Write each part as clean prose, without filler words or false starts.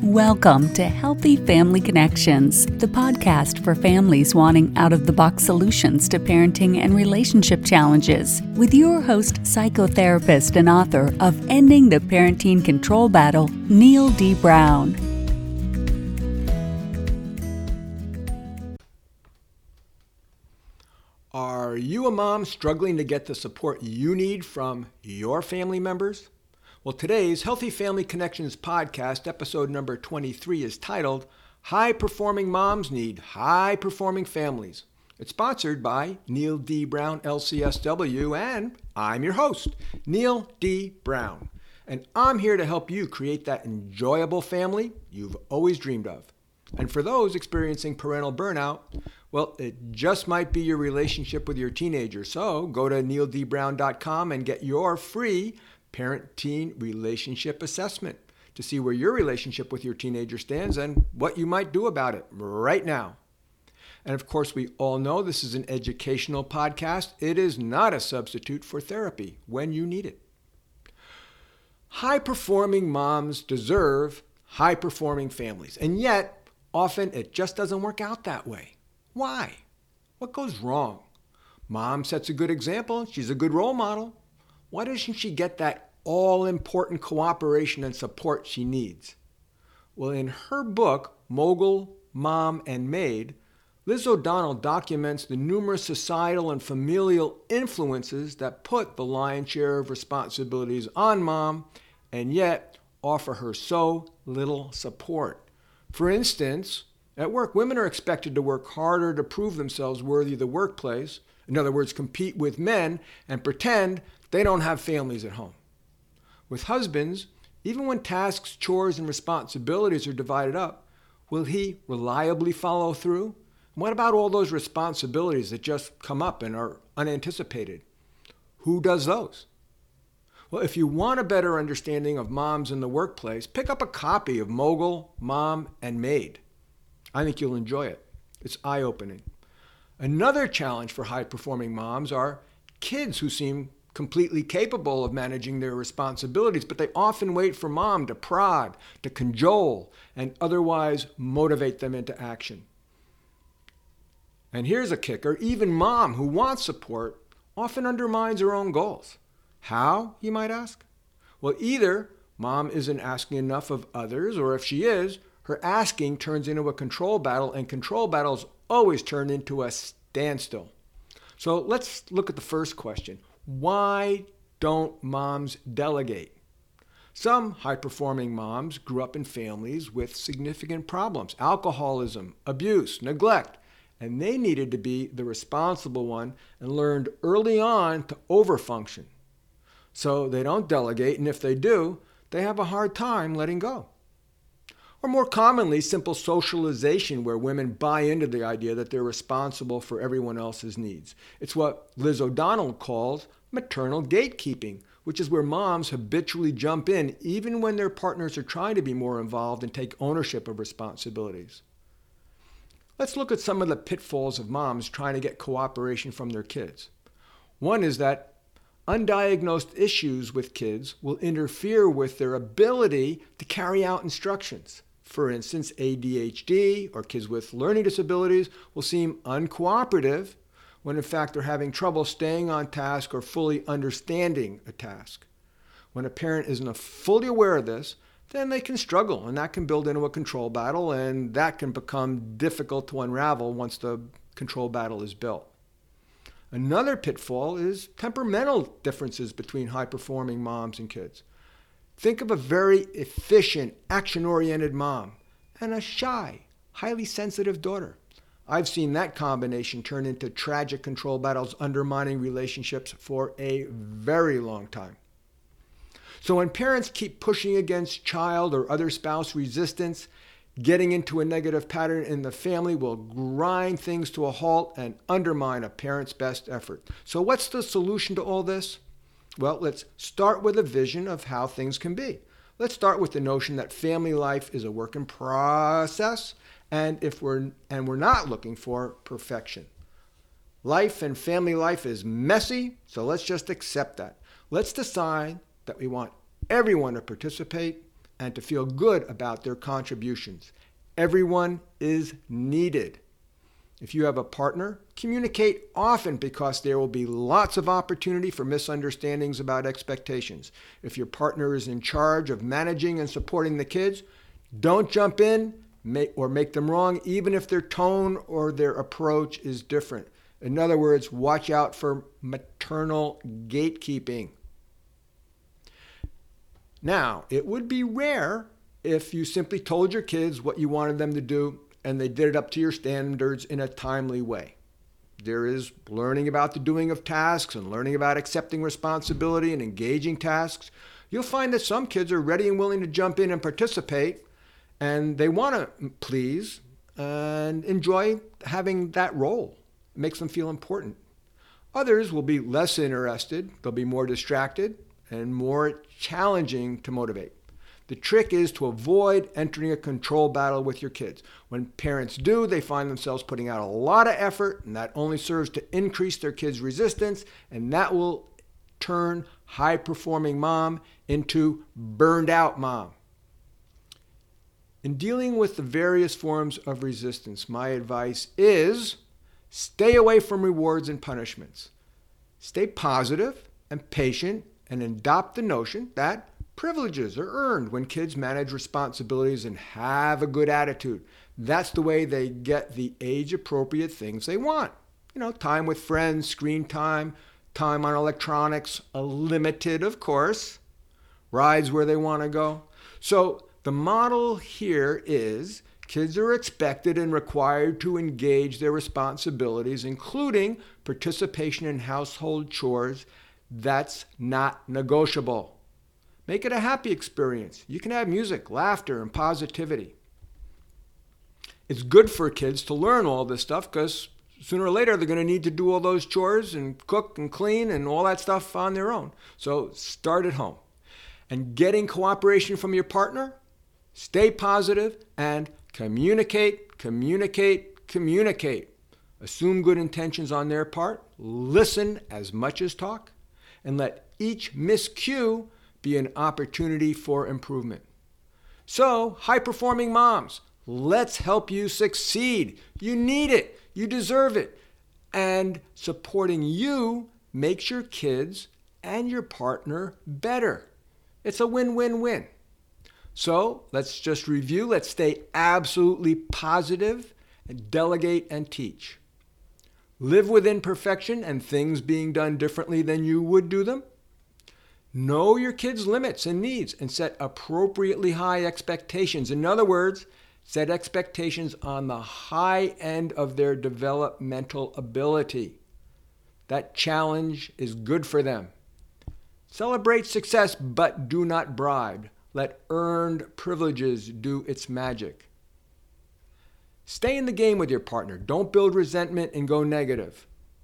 Welcome to Healthy Family Connections, the podcast for families wanting out-of-the-box solutions to parenting and relationship challenges, with your host, psychotherapist and author of Ending the Parenting Control Battle, Neil D. Brown. Are you a mom struggling to get the support you need from your family members? Well, today's Healthy Family Connections podcast, episode number 23, is titled, High Performing Moms Need High Performing Families. It's sponsored by Neil D. Brown, LCSW, and I'm your host, Neil D. Brown. And I'm here to help you create that enjoyable family you've always dreamed of. And for those experiencing parental burnout, well, it just might be your relationship with your teenager. So go to neildbrown.com and get your free parent-teen relationship assessment to see where your relationship with your teenager stands and what you might do about it right now. And of course, we all know this is an educational podcast. It is not a substitute for therapy when you need it. High-performing moms deserve high-performing families, and yet often it just doesn't work out that way. Why? What goes wrong? Mom sets a good example. She's a good role model. Why doesn't she get that all-important cooperation and support she needs? Well, in her book, Mogul, Mom, and Maid, Liz O'Donnell documents the numerous societal and familial influences that put the lion's share of responsibilities on mom and yet offer her so little support. For instance, at work, women are expected to work harder to prove themselves worthy of the workplace. In other words, compete with men and pretend they don't have families at home. With husbands, even when tasks, chores, and responsibilities are divided up, will he reliably follow through? And what about all those responsibilities that just come up and are unanticipated? Who does those? Well, if you want a better understanding of moms in the workplace, pick up a copy of Mogul, Mom, and Maid. I think you'll enjoy it. It's eye-opening. Another challenge for high-performing moms are kids who seem completely capable of managing their responsibilities, but they often wait for mom to prod, to cajole, and otherwise motivate them into action. And here's a kicker. Even mom who wants support often undermines her own goals. How, you might ask? Well, either mom isn't asking enough of others, or if she is, her asking turns into a control battle, and control battles always turn into a standstill. So let's look at the first question. Why don't moms delegate? Some high-performing moms grew up in families with significant problems, alcoholism, abuse, neglect, and they needed to be the responsible one and learned early on to overfunction. So they don't delegate, and if they do, they have a hard time letting go. Or more commonly, simple socialization where women buy into the idea that they're responsible for everyone else's needs. It's what Liz O'Donnell calls maternal gatekeeping, which is where moms habitually jump in even when their partners are trying to be more involved and take ownership of responsibilities. Let's look at some of the pitfalls of moms trying to get cooperation from their kids. One is that undiagnosed issues with kids will interfere with their ability to carry out instructions. For instance, ADHD or kids with learning disabilities will seem uncooperative when in fact they're having trouble staying on task or fully understanding a task. When a parent isn't fully aware of this, then they can struggle, and that can build into a control battle, and that can become difficult to unravel once the control battle is built. Another pitfall is temperamental differences between high-performing moms and kids. Think of a very efficient, action-oriented mom and a shy, highly sensitive daughter. I've seen that combination turn into tragic control battles, undermining relationships for a very long time. So when parents keep pushing against child or other spouse resistance, getting into a negative pattern in the family will grind things to a halt and undermine a parent's best effort. So what's the solution to all this? Well, let's start with a vision of how things can be. Let's start with the notion that family life is a work in process, and we're not looking for perfection. Life and family life is messy, so let's just accept that. Let's decide that we want everyone to participate and to feel good about their contributions. Everyone is needed. If you have a partner, communicate often because there will be lots of opportunity for misunderstandings about expectations. If your partner is in charge of managing and supporting the kids, don't jump in or make them wrong, even if their tone or their approach is different. In other words, watch out for maternal gatekeeping. Now, it would be rare if you simply told your kids what you wanted them to do and they did it up to your standards in a timely way. There is learning about the doing of tasks and learning about accepting responsibility and engaging tasks. You'll find that some kids are ready and willing to jump in and participate, and they want to please and enjoy having that role. It makes them feel important. Others will be less interested, they'll be more distracted, and more challenging to motivate. The trick is to avoid entering a control battle with your kids. When parents do, they find themselves putting out a lot of effort, and that only serves to increase their kids' resistance, and that will turn high-performing mom into burned-out mom. In dealing with the various forms of resistance, my advice is stay away from rewards and punishments. Stay positive and patient and adopt the notion that privileges are earned when kids manage responsibilities and have a good attitude. That's the way they get the age-appropriate things they want. Time with friends, screen time, time on electronics, limited, of course, rides where they want to go. So the model here is kids are expected and required to engage their responsibilities, including participation in household chores. That's not negotiable. Make it a happy experience. You can have music, laughter, and positivity. It's good for kids to learn all this stuff because sooner or later they're going to need to do all those chores and cook and clean and all that stuff on their own. So start at home. And getting cooperation from your partner, stay positive and communicate. Assume good intentions on their part. Listen as much as talk. And let each miscue be an opportunity for improvement. So, high-performing moms, let's help you succeed. You need it. You deserve it. And supporting you makes your kids and your partner better. It's a win-win-win. So, let's just review. Let's stay absolutely positive and delegate and teach. Live within perfection and things being done differently than you would do them. Know your kids' limits and needs and set appropriately high expectations. In other words, set expectations on the high end of their developmental ability. That challenge is good for them. Celebrate success, but do not bribe. Let earned privileges do its magic. Stay in the game with your partner. Don't build resentment and go negative.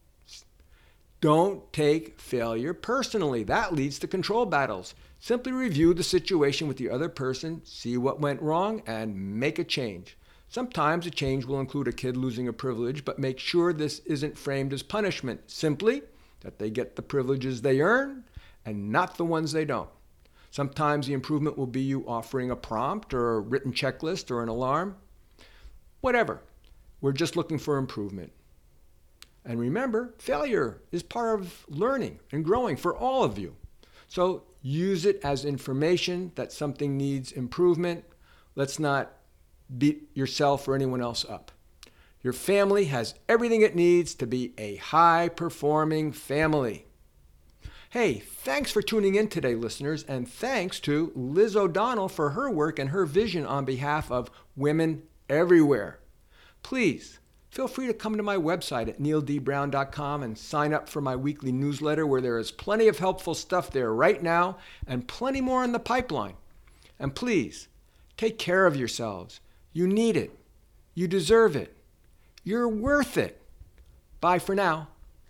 Don't take failure personally. That leads to control battles. Simply review the situation with the other person, see what went wrong, and make a change. Sometimes a change will include a kid losing a privilege, but make sure this isn't framed as punishment. Simply that they get the privileges they earn and not the ones they don't. Sometimes the improvement will be you offering a prompt or a written checklist or an alarm. Whatever. We're just looking for improvement. And remember, failure is part of learning and growing for all of you. So use it as information that something needs improvement. Let's not beat yourself or anyone else up. Your family has everything it needs to be a high-performing family. Hey, thanks for tuning in today, listeners, and thanks to Liz O'Donnell for her work and her vision on behalf of women everywhere. Please, feel free to come to my website at neildbrown.com and sign up for my weekly newsletter where there is plenty of helpful stuff there right now and plenty more in the pipeline. And please, take care of yourselves. You need it. You deserve it. You're worth it. Bye for now.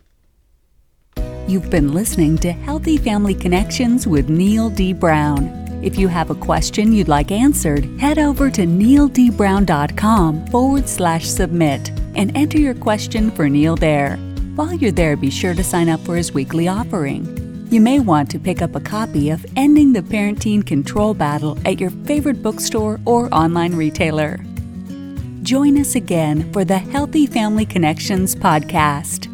You've been listening to Healthy Family Connections with Neil D. Brown. If you have a question you'd like answered, head over to neildbrown.com/submit and enter your question for Neil there. While you're there, be sure to sign up for his weekly offering. You may want to pick up a copy of Ending the Parenting Control Battle at your favorite bookstore or online retailer. Join us again for the Healthy Family Connections podcast.